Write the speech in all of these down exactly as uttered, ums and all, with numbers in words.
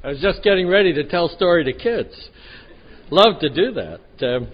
I was just getting ready to tell story to kids. Love to do that. Um,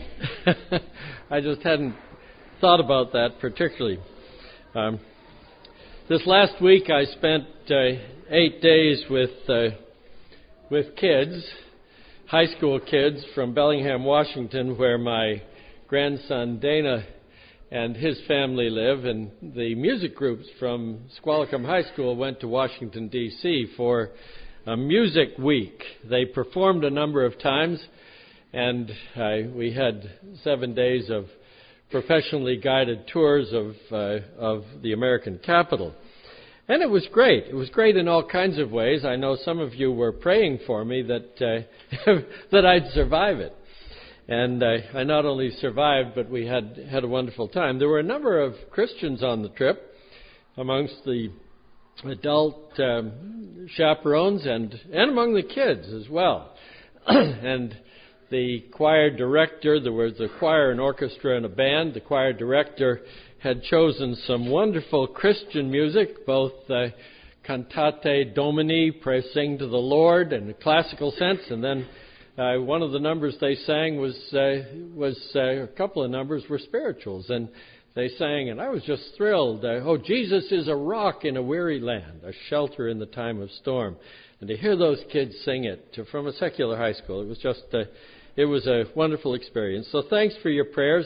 I just hadn't thought about that particularly. Um, this last week I spent uh, eight days with uh, with kids, high school kids from Bellingham, Washington, where my grandson Dana and his family live, and the music groups from Squalicum High School went to Washington, D C for a music week. They performed a number of times, and uh, we had seven days of professionally guided tours of uh, of the American capital. And it was great. It was great in all kinds of ways. I know some of you were praying for me that uh, that I'd survive it. And uh, I not only survived, but we had, had a wonderful time. There were a number of Christians on the trip amongst the adult um, chaperones and, and among the kids as well. And the choir director, there was a choir, an orchestra, and a band. The choir director had chosen some wonderful Christian music, both uh, cantate domini, praise sing to the Lord, in a classical sense, and then Uh, one of the numbers they sang was uh, was uh, a couple of numbers were spirituals, and they sang, and I was just thrilled. Uh, oh, Jesus is a rock in a weary land, a shelter in the time of storm. And to hear those kids sing it to, from a secular high school, it was just uh, it was a wonderful experience. So thanks for your prayers.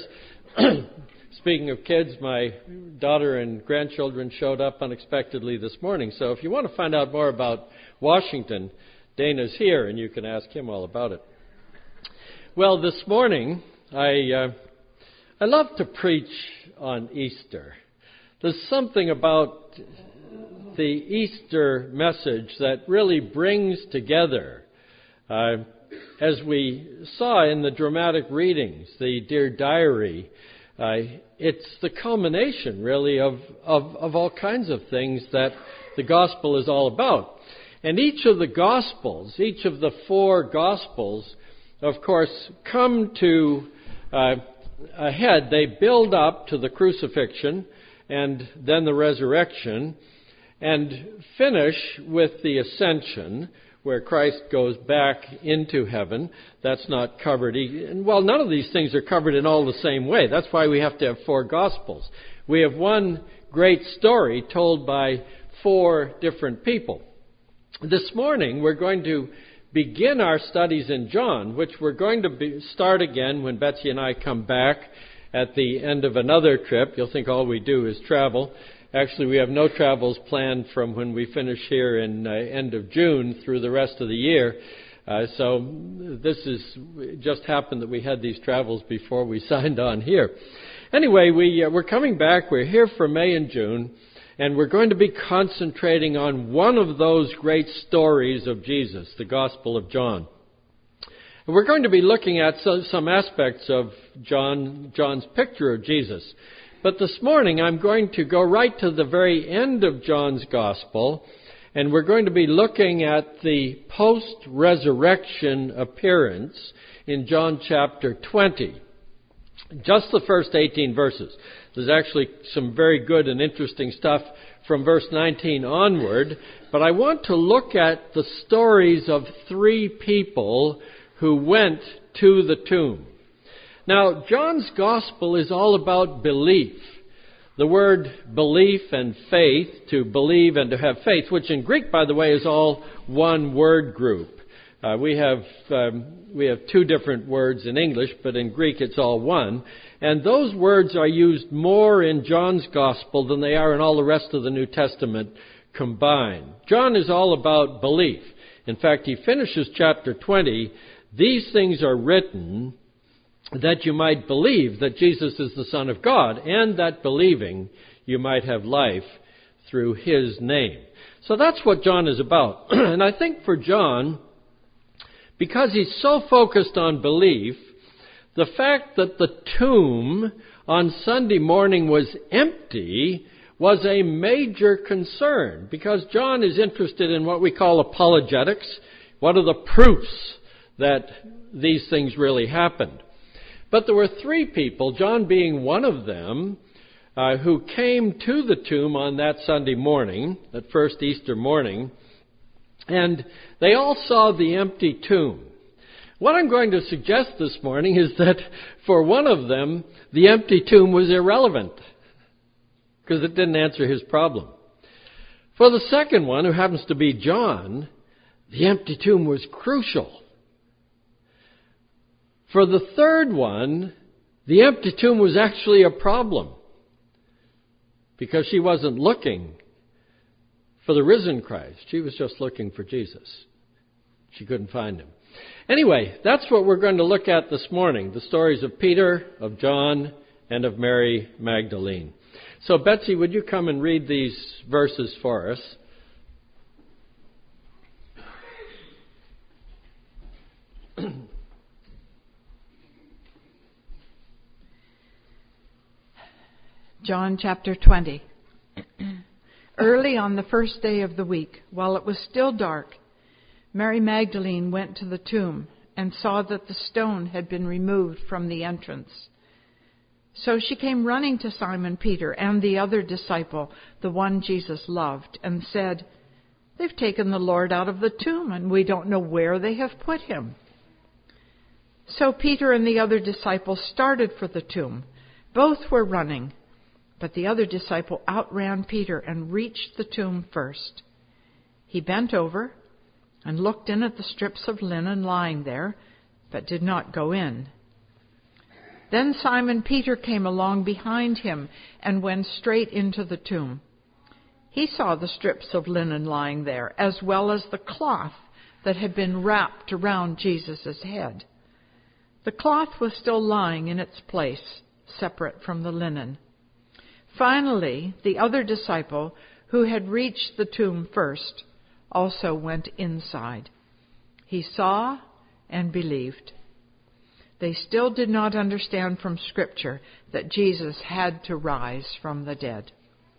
Speaking of kids, my daughter and grandchildren showed up unexpectedly this morning. So if you want to find out more about Washington, Dana's here, and you can ask him all about it. Well, this morning, I uh, I love to preach on Easter. There's something about the Easter message that really brings together, uh, as we saw in the dramatic readings, the Dear Diary, uh, it's the culmination, really, of, of, of all kinds of things that the gospel is all about. And each of the Gospels, each of the four Gospels, of course, come to uh, a head. They build up to the crucifixion and then the resurrection and finish with the ascension, where Christ goes back into heaven. That's not covered. And well, none of these things are covered in all the same way. That's why we have to have four Gospels. We have one great story told by four different people. This morning, we're going to begin our studies in John, which we're going to be, start again when Betsy and I come back at the end of another trip. You'll think all we do is travel. Actually, we have no travels planned from when we finish here in uh, end of June through the rest of the year. Uh, so this is it just happened that we had these travels before we signed on here. Anyway, we, uh, we're coming back. We're here for May and June. And we're going to be concentrating on one of those great stories of Jesus, the Gospel of John. And we're going to be looking at some aspects of John, John's picture of Jesus. But this morning I'm going to go right to the very end of John's Gospel, and we're going to be looking at the post-resurrection appearance in John chapter twenty. Just the first eighteen verses. There's actually some very good and interesting stuff from verse nineteen onward, but I want to look at the stories of three people who went to the tomb. Now, John's Gospel is all about belief. The word belief and faith, to believe and to have faith, which in Greek, by the way, is all one word group. Uh, we have um, we have two different words in English, but in Greek it's all one. And those words are used more in John's Gospel than they are in all the rest of the New Testament combined. John is all about belief. In fact, he finishes chapter twenty, "These things are written that you might believe that Jesus is the Son of God, and that believing you might have life through his name." So that's what John is about. And I think for John, because he's so focused on belief, the fact that the tomb on Sunday morning was empty was a major concern, because John is interested in what we call apologetics. What are the proofs that these things really happened? But there were three people, John being one of them, uh, who came to the tomb on that Sunday morning, that first Easter morning, And they all saw the empty tomb. What I'm going to suggest this morning is that for one of them, the empty tomb was irrelevant because it didn't answer his problem. For the second one, who happens to be John, the empty tomb was crucial. For the third one, the empty tomb was actually a problem because she wasn't looking for the risen Christ. She was just looking for Jesus. She couldn't find him. Anyway, that's what we're going to look at this morning, the stories of Peter, of John, and of Mary Magdalene. So, Betsy, would you come and read these verses for us? John chapter twenty. Early on the first day of the week, while it was still dark, Mary Magdalene went to the tomb and saw that the stone had been removed from the entrance. So she came running to Simon Peter and the other disciple, the one Jesus loved, and said, "They've taken the Lord out of the tomb, and we don't know where they have put him." So Peter and the other disciple started for the tomb. Both were running, but the other disciple outran Peter and reached the tomb first. He bent over and looked in at the strips of linen lying there, but did not go in. Then Simon Peter came along behind him and went straight into the tomb. He saw the strips of linen lying there, as well as the cloth that had been wrapped around Jesus' head. The cloth was still lying in its place, separate from the linen. Finally, the other disciple, who had reached the tomb first, also went inside. He saw and believed. They still did not understand from Scripture that Jesus had to rise from the dead.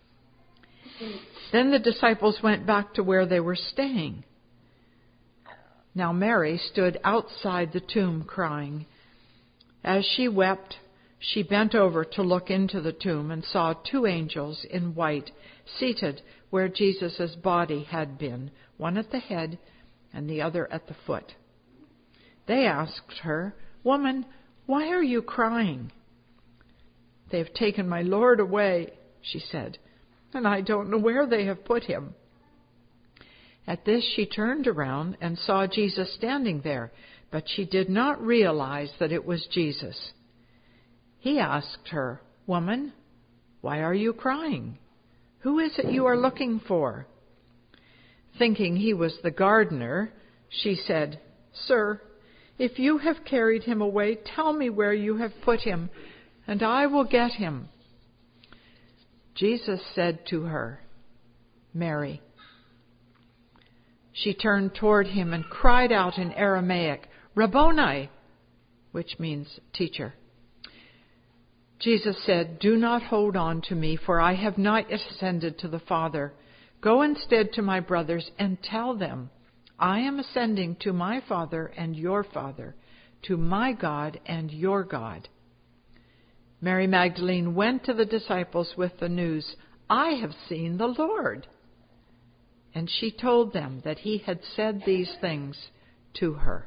Then the disciples went back to where they were staying. Now Mary stood outside the tomb crying. As she wept, she bent over to look into the tomb and saw two angels in white seated where Jesus' body had been, one at the head and the other at the foot. They asked her, "Woman, why are you crying?" "They have taken my Lord away," she said, "and I don't know where they have put him." At this she turned around and saw Jesus standing there, but she did not realize that it was Jesus. He asked her, "Woman, why are you crying? Who is it you are looking for?" Thinking he was the gardener, she said, "Sir, if you have carried him away, tell me where you have put him, and I will get him." Jesus said to her, "Mary." She turned toward him and cried out in Aramaic, "Rabboni," which means teacher. Jesus said, "Do not hold on to me, for I have not ascended to the Father. Go instead to my brothers and tell them, I am ascending to my Father and your Father, to my God and your God." Mary Magdalene went to the disciples with the news, "I have seen the Lord." And she told them that he had said these things to her.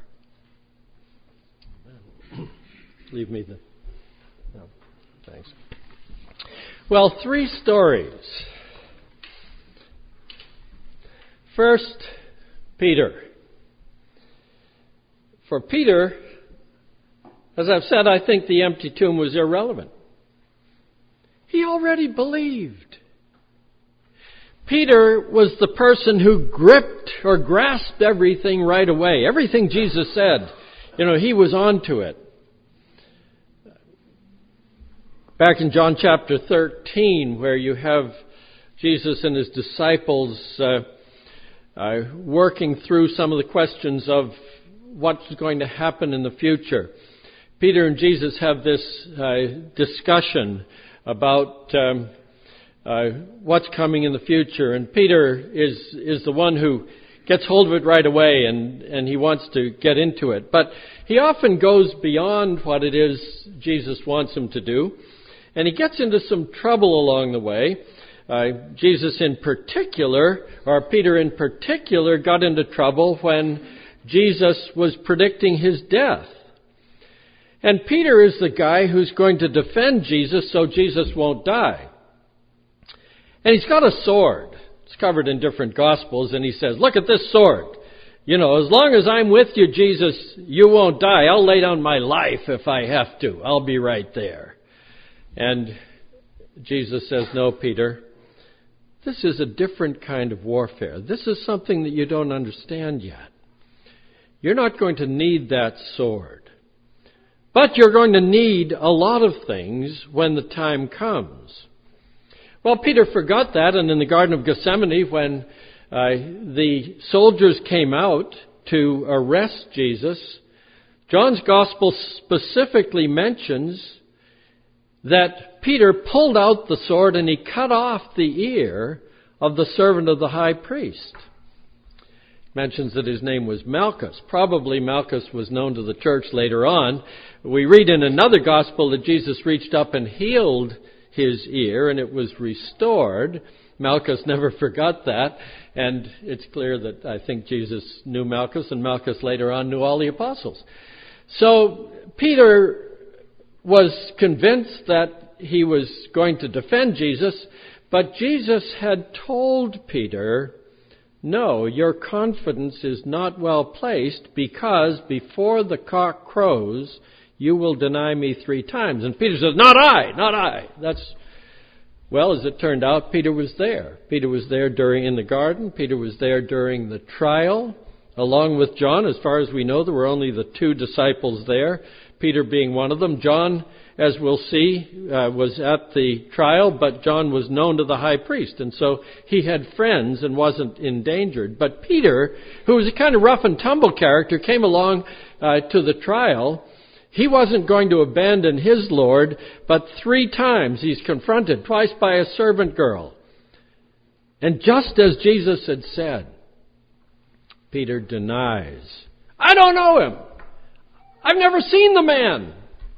Leave me the... No, thanks. Well, three stories. First, Peter. For Peter, as I've said, I think the empty tomb was irrelevant. He already believed. Peter was the person who gripped or grasped everything right away. Everything Jesus said, you know, he was onto it. Back in John chapter thirteen, where you have Jesus and his disciples uh, uh, working through some of the questions of what's going to happen in the future. Peter and Jesus have this uh, discussion about um, uh, what's coming in the future. And Peter is is the one who gets hold of it right away, and, and he wants to get into it. But he often goes beyond what it is Jesus wants him to do. And he gets into some trouble along the way. uh, Jesus in particular, or Peter in particular, got into trouble when Jesus was predicting his death. And Peter is the guy who's going to defend Jesus so Jesus won't die. And he's got a sword. It's covered in different Gospels, and he says, look at this sword. You know, as long as I'm with you, Jesus, you won't die. I'll lay down my life if I have to. I'll be right there. And Jesus says, no, Peter, this is a different kind of warfare. This is something that you don't understand yet. You're not going to need that sword. But you're going to need a lot of things when the time comes. Well, Peter forgot that, and in the Garden of Gethsemane, when uh, the soldiers came out to arrest Jesus, John's Gospel specifically mentions that Peter pulled out the sword and he cut off the ear of the servant of the high priest. It mentions that his name was Malchus. Probably Malchus was known to the church later on. We read in another Gospel that Jesus reached up and healed his ear and it was restored. Malchus never forgot that, and it's clear that I think Jesus knew Malchus, and Malchus later on knew all the apostles. So Peter was convinced that he was going to defend Jesus, but Jesus had told Peter, no, your confidence is not well placed, because before the cock crows, you will deny me three times. And Peter says, not I, not I. That's, well, as it turned out, Peter was there. Peter was there during, in the garden. Peter was there during the trial, along with John. As far as we know, there were only the two disciples there, Peter being one of them. John, as we'll see, uh, was at the trial, but John was known to the high priest, and so he had friends and wasn't endangered. But Peter, who was a kind of rough and tumble character, came along uh, to the trial. He wasn't going to abandon his Lord, but three times he's confronted, twice by a servant girl. And just as Jesus had said, Peter denies, I don't know him. I've never seen the man.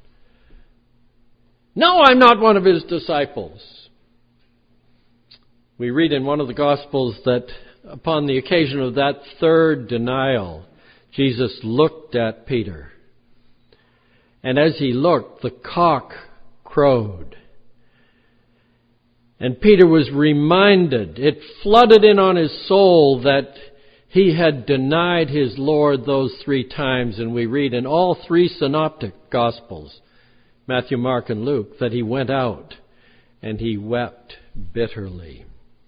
No, I'm not one of his disciples. We read in one of the Gospels that upon the occasion of that third denial, Jesus looked at Peter. And as he looked, the cock crowed. And Peter was reminded, it flooded in on his soul that he had denied his Lord those three times. And we read in all three synoptic Gospels, Matthew, Mark, and Luke, that he went out and he wept bitterly.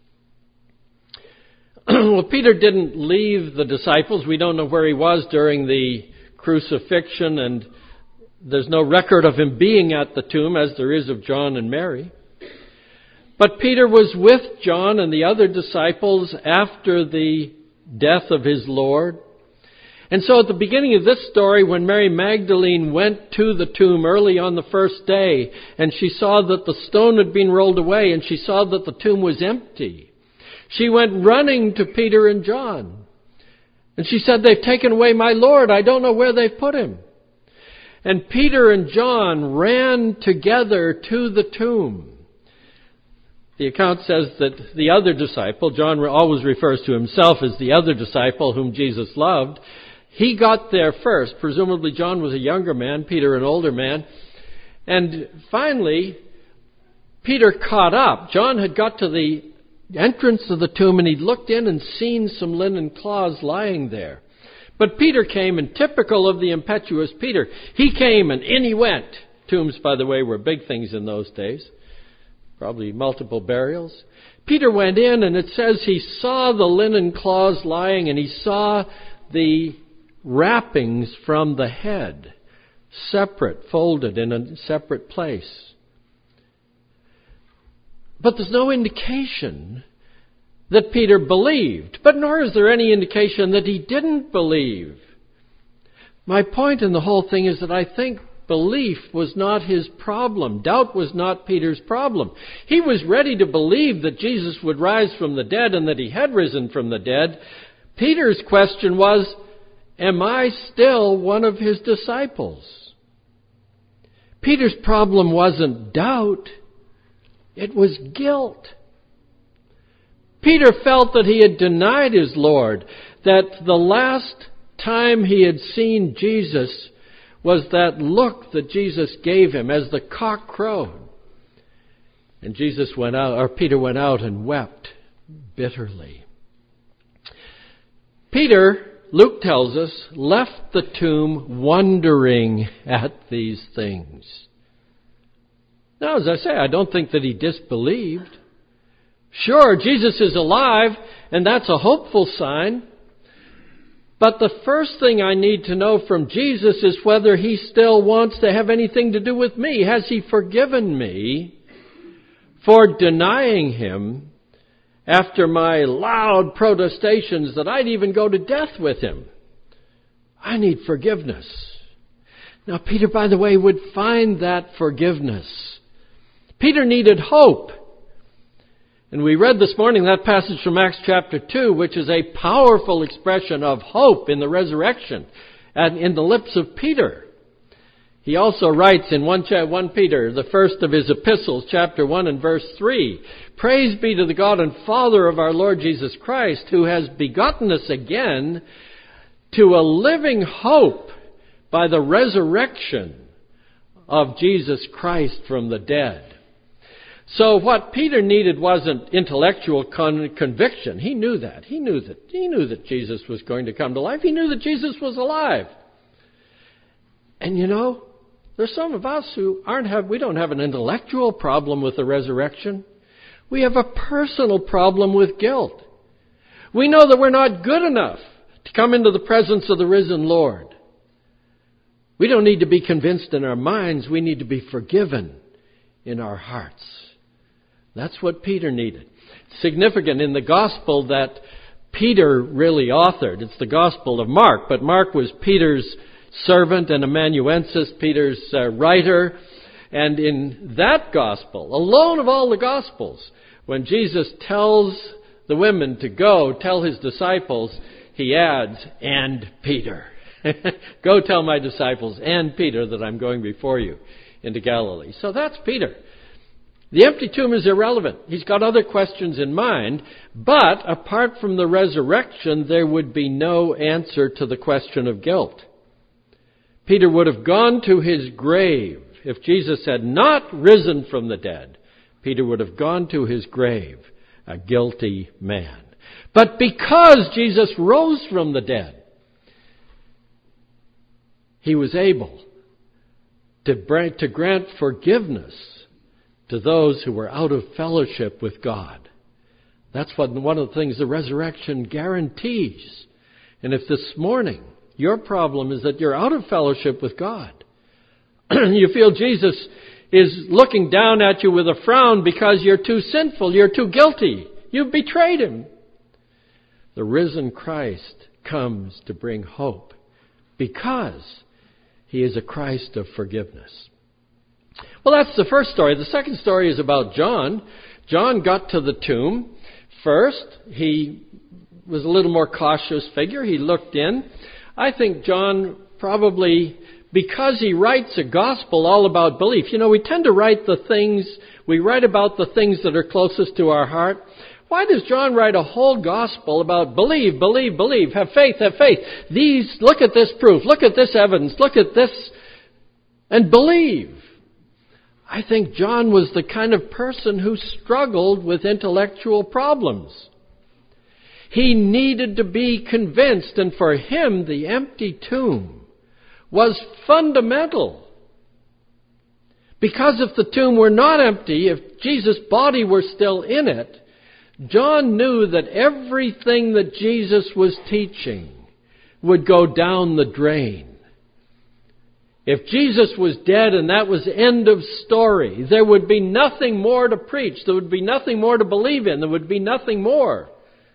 Well, Peter didn't leave the disciples. We don't know where he was during the crucifixion, and there's no record of him being at the tomb as there is of John and Mary. But Peter was with John and the other disciples after the death of his Lord. And so at the beginning of this story, when Mary Magdalene went to the tomb early on the first day, and she saw that the stone had been rolled away, and she saw that the tomb was empty, she went running to Peter and John. And she said, they've taken away my Lord. I don't know where they've put him. And Peter and John ran together to the tomb. The account says that the other disciple, John always refers to himself as the other disciple whom Jesus loved, he got there first. Presumably John was a younger man, Peter an older man. And finally, Peter caught up. John had got to the entrance of the tomb and he'd looked in and seen some linen cloths lying there. But Peter came, and typical of the impetuous Peter, he came and in he went. Tombs, by the way, were big things in those days. Probably multiple burials. Peter went in, and it says he saw the linen cloths lying, and he saw the wrappings from the head, separate, folded in a separate place. But there's no indication that Peter believed, but nor is there any indication that he didn't believe. My point in the whole thing is that I think belief was not his problem. Doubt was not Peter's problem. He was ready to believe that Jesus would rise from the dead and that he had risen from the dead. Peter's question was, am I still one of his disciples? Peter's problem wasn't doubt, it was guilt. Peter felt that he had denied his Lord, that the last time he had seen Jesus was that look that Jesus gave him as the cock crowed. And Jesus went out, or Peter went out and wept bitterly. Peter, Luke tells us, left the tomb wondering at these things. Now, as I say, I don't think that he disbelieved. Sure, Jesus is alive, and that's a hopeful sign. But the first thing I need to know from Jesus is whether he still wants to have anything to do with me. Has he forgiven me for denying him after my loud protestations that I'd even go to death with him? I need forgiveness. Now, Peter, by the way, would find that forgiveness. Peter needed hope. And we read this morning that passage from Acts chapter two, which is a powerful expression of hope in the resurrection and in the lips of Peter. He also writes in First Peter, the first of his epistles, chapter one and verse three, "Praise be to the God and Father of our Lord Jesus Christ, who has begotten us again to a living hope by the resurrection of Jesus Christ from the dead." So what Peter needed wasn't intellectual con- conviction. He knew that. He knew that. He knew that Jesus was going to come to life. He knew that Jesus was alive. And you know, there's some of us who aren't have we don't have an intellectual problem with the resurrection. We have a personal problem with guilt. We know that we're not good enough to come into the presence of the risen Lord. We don't need to be convinced in our minds. We need to be forgiven in our hearts. That's what Peter needed. It's significant in the gospel that Peter really authored. It's the Gospel of Mark, but Mark was Peter's servant and amanuensis, Peter's uh, writer. And in that gospel, alone of all the gospels, when Jesus tells the women to go tell his disciples, he adds, "and Peter." Go tell my disciples and Peter that I'm going before you into Galilee. So that's Peter. The empty tomb is irrelevant. He's got other questions in mind, but apart from the resurrection, there would be no answer to the question of guilt. Peter would have gone to his grave. If Jesus had not risen from the dead, Peter would have gone to his grave, a guilty man. But because Jesus rose from the dead, he was able to grant forgiveness to those who were out of fellowship with God. That's what one of the things the resurrection guarantees. And if this morning your problem is that you're out of fellowship with God, you feel Jesus is looking down at you with a frown because you're too sinful, you're too guilty, you've betrayed him, the risen Christ comes to bring hope because he is a Christ of forgiveness. Well, that's the first story. The second story is about John. John got to the tomb first. He was a little more cautious figure. He looked in. I think John probably, because he writes a gospel all about belief. You know, we tend to write the things, we write about the things that are closest to our heart. Why does John write a whole gospel about believe, believe, believe, have faith, have faith? These, look at this proof, look at this evidence, look at this, and believe. I think John was the kind of person who struggled with intellectual problems. He needed to be convinced, and for him, the empty tomb was fundamental. Because if the tomb were not empty, if Jesus' body were still in it, John knew that everything that Jesus was teaching would go down the drain. If Jesus was dead and that was end of story, there would be nothing more to preach. There would be nothing more to believe in. There would be nothing more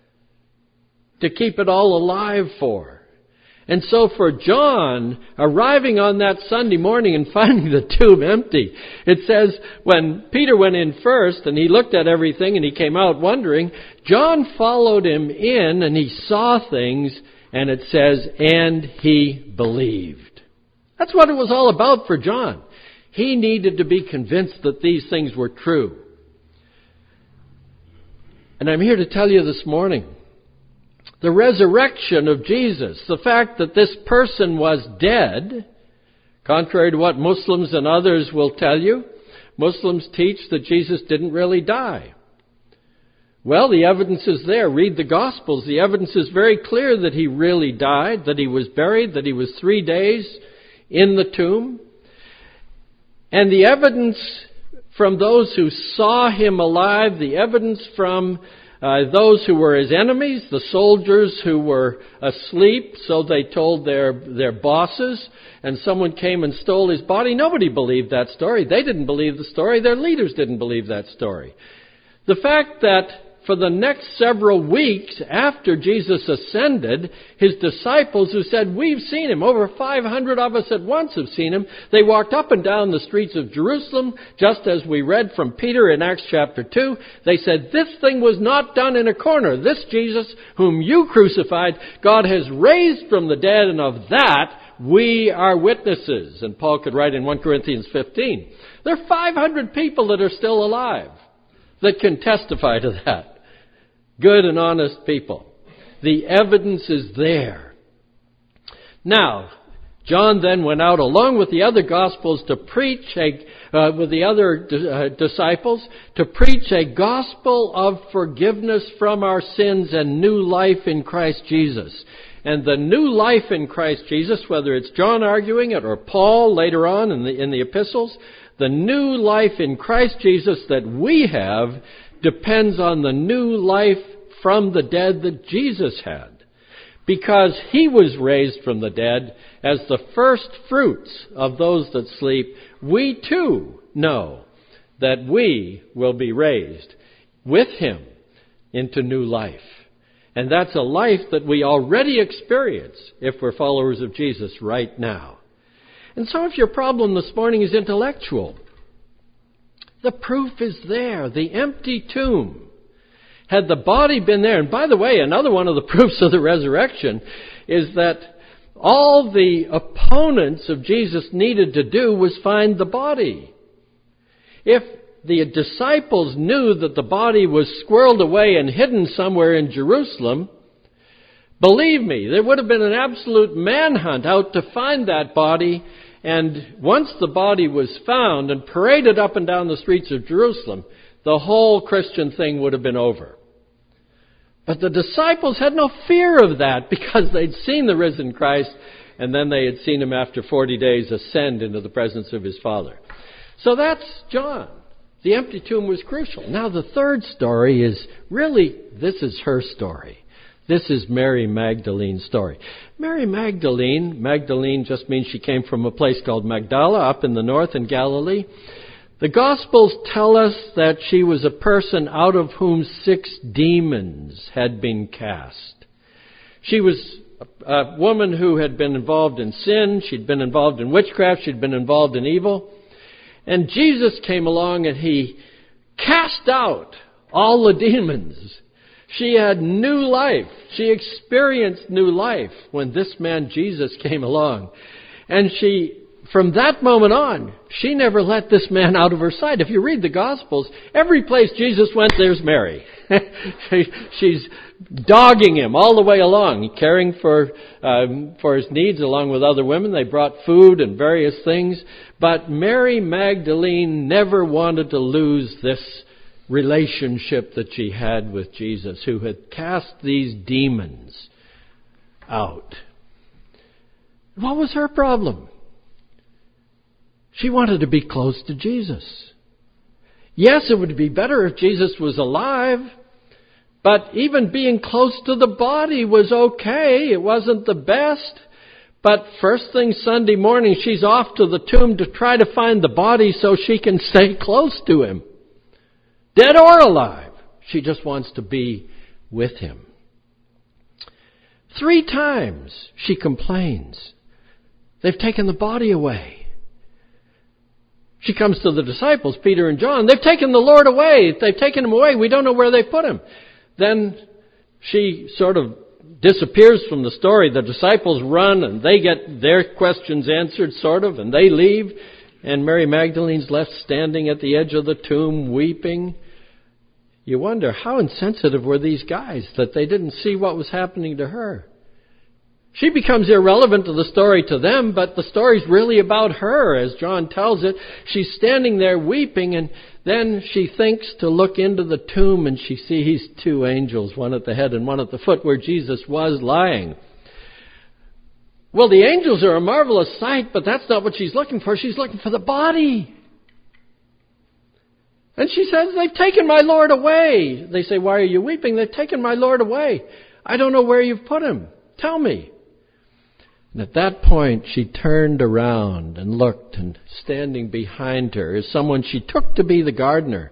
to keep it all alive for. And so for John, arriving on that Sunday morning and finding the tomb empty, it says when Peter went in first and he looked at everything and he came out wondering, John followed him in and he saw things, and it says, and he believed. That's what it was all about for John. He needed to be convinced that these things were true. And I'm here to tell you this morning, the resurrection of Jesus, the fact that this person was dead, contrary to what Muslims and others will tell you, Muslims teach that Jesus didn't really die. Well, the evidence is there. Read the Gospels. The evidence is very clear that he really died, that he was buried, that he was three days in the tomb. And the evidence from those who saw him alive, the evidence from uh, those who were his enemies, the soldiers who were asleep, so they told their, their bosses, and someone came and stole his body. Nobody believed that story. They didn't believe the story. Their leaders didn't believe that story. The fact that for the next several weeks after Jesus ascended, his disciples who said, we've seen him, over five hundred of us at once have seen him, they walked up and down the streets of Jerusalem, just as we read from Peter in Acts chapter two. They said, this thing was not done in a corner. This Jesus, whom you crucified, God has raised from the dead, and of that we are witnesses. And Paul could write in First Corinthians fifteen. There are five hundred people that are still alive that can testify to that. Good and honest people. The evidence is there. Now, John then went out along with the other Gospels to preach, a, uh, with the other uh, disciples, to preach a gospel of forgiveness from our sins and new life in Christ Jesus. And the new life in Christ Jesus, whether it's John arguing it or Paul later on in the, in the epistles, the new life in Christ Jesus that we have depends on the new life from the dead that Jesus had. Because he was raised from the dead as the first fruits of those that sleep, we too know that we will be raised with him into new life. And that's a life that we already experience if we're followers of Jesus right now. And so if your problem this morning is intellectual, the proof is there. The empty tomb. Had the body been there, and by the way, another one of the proofs of the resurrection is that all the opponents of Jesus needed to do was find the body. If the disciples knew that the body was squirreled away and hidden somewhere in Jerusalem, believe me, there would have been an absolute manhunt out to find that body. And once the body was found and paraded up and down the streets of Jerusalem, the whole Christian thing would have been over. But the disciples had no fear of that because they'd seen the risen Christ, and then they had seen him after forty days ascend into the presence of his Father. So that's John. The empty tomb was crucial. Now the third story is really, this is her story. This is Mary Magdalene's story. Mary Magdalene, Magdalene just means she came from a place called Magdala up in the north in Galilee. The Gospels tell us that she was a person out of whom six demons had been cast. She was a woman who had been involved in sin. She'd been involved in witchcraft. She'd been involved in evil. And Jesus came along and he cast out all the demons. She had new life. She experienced new life when this man Jesus came along. And she, from that moment on, she never let this man out of her sight. If you read the Gospels, every place Jesus went, there's Mary. She's dogging him all the way along, caring for um, for his needs along with other women. They brought food and various things. But Mary Magdalene never wanted to lose this relationship that she had with Jesus, who had cast these demons out. What was her problem? She wanted to be close to Jesus. Yes, it would be better if Jesus was alive, but even being close to the body was okay. It wasn't the best. But first thing Sunday morning, she's off to the tomb to try to find the body so she can stay close to him. Dead or alive, she just wants to be with him. Three times she complains. They've taken the body away. She comes to the disciples, Peter and John. They've taken the Lord away. They've taken him away. We don't know where they put him. Then she sort of disappears from the story. The disciples run and they get their questions answered, sort of, and they leave. And Mary Magdalene's left standing at the edge of the tomb, weeping. you wonder, how insensitive were these guys that they didn't see what was happening to her? She becomes irrelevant to the story to them, but the story's really about her, as John tells it. She's standing there weeping, and then she thinks to look into the tomb, and she sees two angels, one at the head and one at the foot, where Jesus was lying. Well, the angels are a marvelous sight, but that's not what she's looking for. She's looking for the body. And she says, they've taken my Lord away. They say, why are you weeping? They've taken my Lord away. I don't know where you've put him. Tell me. And at that point, she turned around and looked, and standing behind her is someone she took to be the gardener.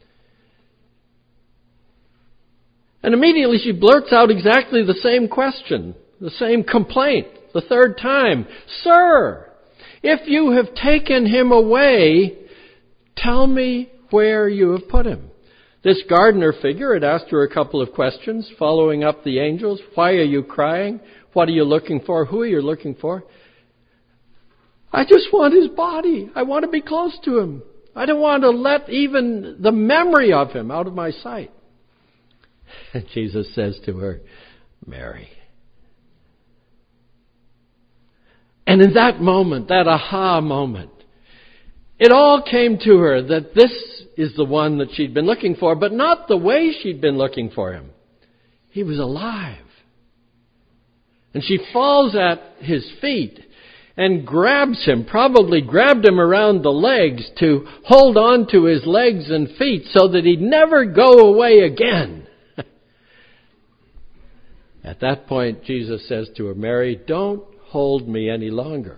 And immediately she blurts out exactly the same question, the same complaint, the third time. Sir, if you have taken him away, tell me where you have put him. This gardener figure had asked her a couple of questions, following up the angels. Why are you crying? What are you looking for? Who are you looking for? I just want his body. I want to be close to him. I don't want to let even the memory of him out of my sight. And Jesus says to her, Mary. And in that moment, that aha moment, it all came to her that this is the one that she'd been looking for, but not the way she'd been looking for him. He was alive. And she falls at his feet and grabs him, probably grabbed him around the legs to hold on to his legs and feet so that he'd never go away again. At that point, Jesus says to her, Mary, don't hold me any longer.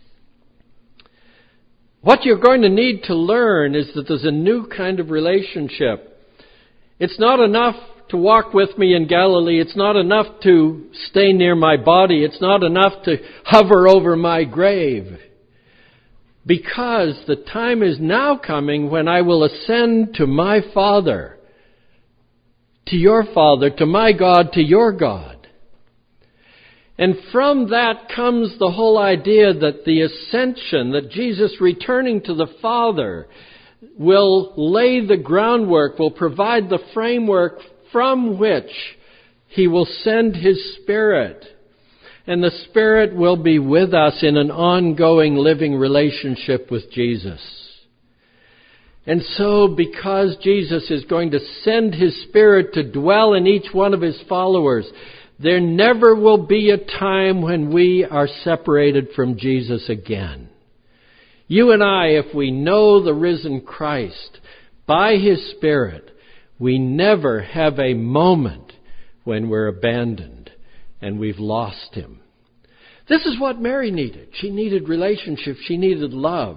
What you're going to need to learn is that there's a new kind of relationship. It's not enough to walk with me in Galilee. It's not enough to stay near my body. It's not enough to hover over my grave. Because the time is now coming when I will ascend to my Father, to your Father, to my God, to your God. And from that comes the whole idea that the ascension, that Jesus returning to the Father, will lay the groundwork, will provide the framework from which He will send His Spirit. And the Spirit will be with us in an ongoing living relationship with Jesus. And so, because Jesus is going to send His Spirit to dwell in each one of His followers, there never will be a time when we are separated from Jesus again. You and I, if we know the risen Christ, by His Spirit, we never have a moment when we're abandoned and we've lost Him. This is what Mary needed. She needed relationship. She needed love.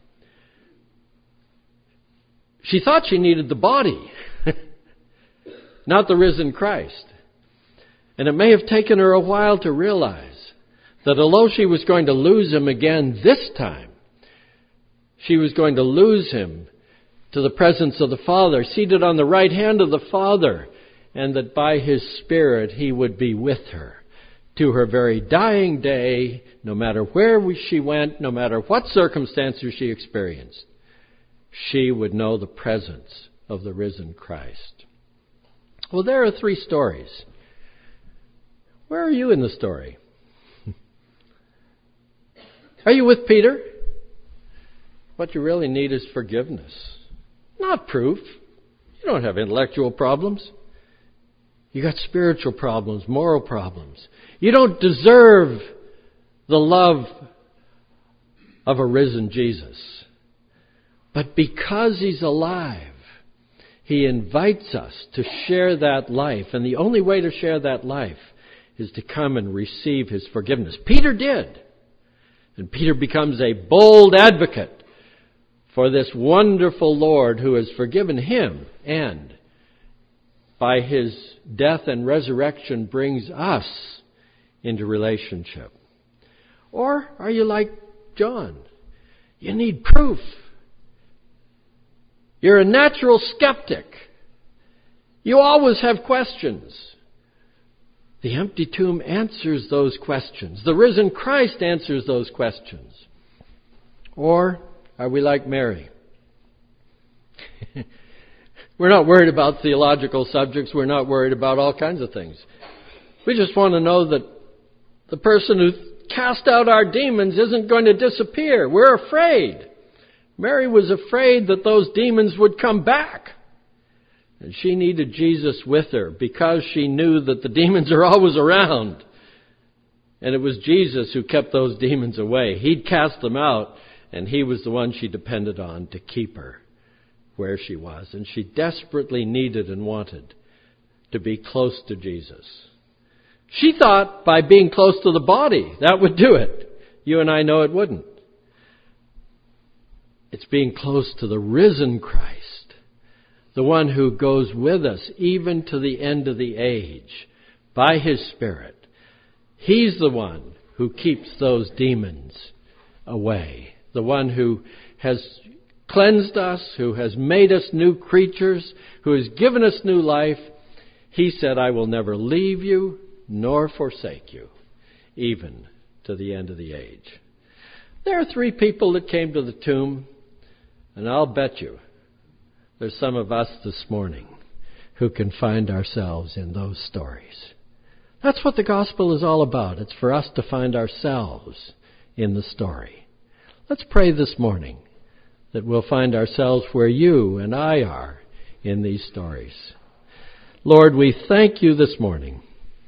She thought she needed the body, not the risen Christ. And it may have taken her a while to realize that although she was going to lose Him again this time, she was going to lose Him to the presence of the Father, seated on the right hand of the Father, and that by His Spirit He would be with her to her very dying day, no matter where she went, no matter what circumstances she experienced. She would know the presence of the risen Christ. Well, there are three stories. Where are you in the story? Are you with Peter? What you really need is forgiveness, not proof. You don't have intellectual problems. You got spiritual problems, moral problems. You don't deserve the love of a risen Jesus. But because He's alive, He invites us to share that life. And the only way to share that life is to come and receive His forgiveness. Peter did. And Peter becomes a bold advocate for this wonderful Lord who has forgiven him and by His death and resurrection brings us into relationship. Or are you like John? You need proof. You're a natural skeptic. You always have questions. The empty tomb answers those questions. The risen Christ answers those questions. Or are we like Mary? We're not worried about theological subjects. We're not worried about all kinds of things. We just want to know that the person who cast out our demons isn't going to disappear. We're afraid. Mary was afraid that those demons would come back. And she needed Jesus with her because she knew that the demons are always around. And it was Jesus who kept those demons away. He'd cast them out, and He was the one she depended on to keep her where she was. And she desperately needed and wanted to be close to Jesus. She thought by being close to the body, that would do it. You and I know it wouldn't. It's being close to the risen Christ, the one who goes with us even to the end of the age by His Spirit. He's the one who keeps those demons away, the one who has cleansed us, who has made us new creatures, who has given us new life. He said, I will never leave you nor forsake you, even to the end of the age. There are three people that came to the tomb, and I'll bet you there's some of us this morning who can find ourselves in those stories. That's what the gospel is all about. It's for us to find ourselves in the story. Let's pray this morning that we'll find ourselves where you and I are in these stories. Lord, we thank you this morning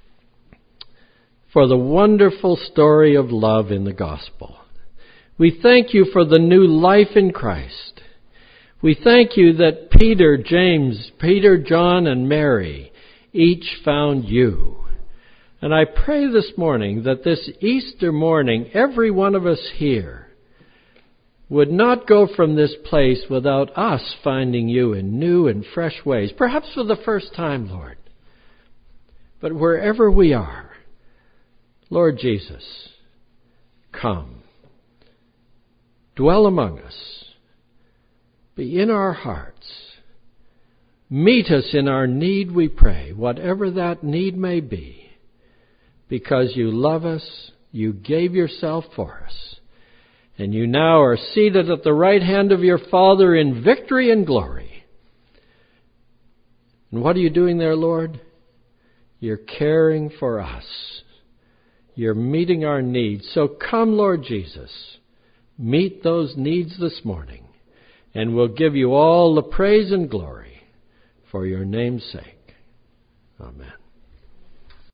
for the wonderful story of love in the gospel. We thank you for the new life in Christ. We thank you that Peter, James, Peter, John, and Mary each found you. And I pray this morning that this Easter morning, every one of us here would not go from this place without us finding you in new and fresh ways, perhaps for the first time, Lord. But wherever we are, Lord Jesus, come. Dwell among us. Be in our hearts. Meet us in our need, we pray, whatever that need may be. Because you love us, you gave yourself for us. And you now are seated at the right hand of your Father in victory and glory. And what are you doing there, Lord? You're caring for us. You're meeting our needs. So come, Lord Jesus, meet those needs this morning, and we'll give you all the praise and glory for your name's sake. Amen.